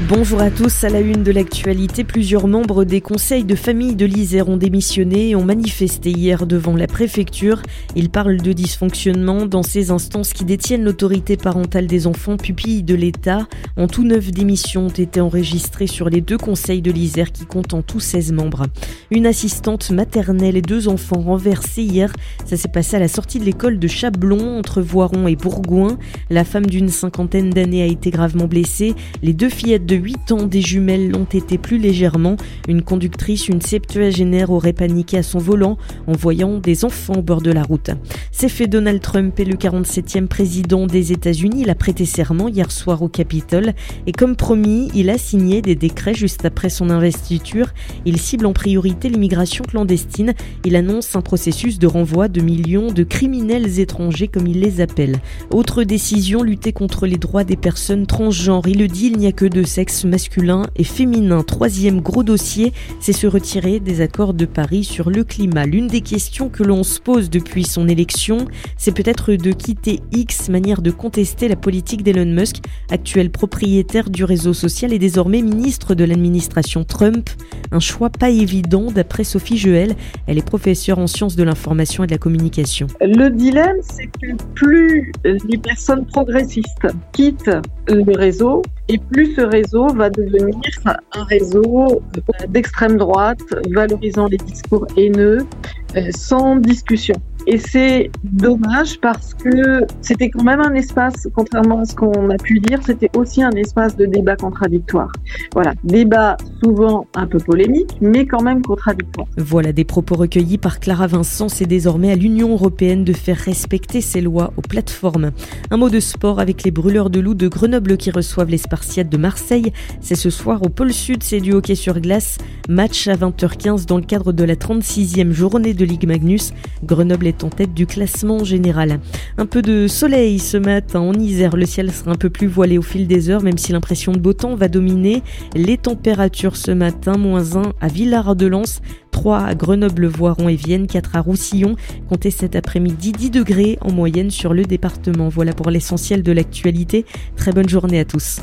Bonjour à tous, à la une de l'actualité, plusieurs membres des conseils de famille de l'Isère ont démissionné et ont manifesté hier devant la préfecture. Ils parlent de dysfonctionnement dans ces instances qui détiennent l'autorité parentale des enfants pupilles de l'État. En tout 9 démissions ont été enregistrées sur les 2 conseils de l'Isère qui comptent en tout 16 membres. Une assistante maternelle et 2 enfants renversés hier. Ça s'est passé à la sortie de l'école de Chablon, entre Voiron et Bourgoin. La femme d'une 50aine d'années a été gravement blessée. Les 2 fillettes de 8 ans des jumelles l'ont été plus légèrement. Une conductrice, une septuagénaire, aurait paniqué à son volant en voyant des enfants au bord de la route. C'est fait, Donald Trump est le 47e président des États-Unis. Il a prêté serment hier soir au Capitole et comme promis, il a signé des décrets juste après son investiture. Il cible en priorité l'immigration clandestine. Il annonce un processus de renvoi de millions de criminels étrangers comme il les appelle. Autre décision, lutter contre les droits des personnes transgenres. Il le dit, il n'y a que 2 sexes, masculin et féminin. 3e gros dossier, c'est se retirer des accords de Paris sur le climat. L'une des questions que l'on se pose depuis son élection, c'est peut-être de quitter X, manière de contester la politique d'Elon Musk, actuel propriétaire du réseau social et désormais ministre de l'administration Trump. Un choix pas évident d'après Sophie Joël. Elle est professeure en sciences de l'information et de la communication. Le dilemme, c'est que plus les personnes progressistes quittent le réseau, et plus ce réseau va devenir un réseau d'extrême droite, valorisant les discours haineux, sans discussion. Et c'est dommage parce que c'était quand même un espace, contrairement à ce qu'on a pu dire, c'était aussi un espace de débat contradictoire. Voilà, débat souvent un peu polémique, mais quand même contradictoire. Voilà des propos recueillis par Clara Vincent. C'est désormais à l'Union européenne de faire respecter ces lois aux plateformes. Un mot de sport avec les brûleurs de loups de Grenoble qui reçoivent les Spartiates de Marseille. C'est ce soir au pôle Sud, c'est du hockey sur glace. Match à 20h15 dans le cadre de la 36e journée de Ligue Magnus. Grenoble est en tête du classement général. Un peu de soleil ce matin en Isère. Le ciel sera un peu plus voilé au fil des heures, même si l'impression de beau temps va dominer. Les températures ce matin, -1 à Villard-de-Lans, 3 à Grenoble, Voiron et Vienne, 4 à Roussillon. Comptez cet après-midi 10 degrés en moyenne sur le département. Voilà pour l'essentiel de l'actualité. Très bonne journée à tous.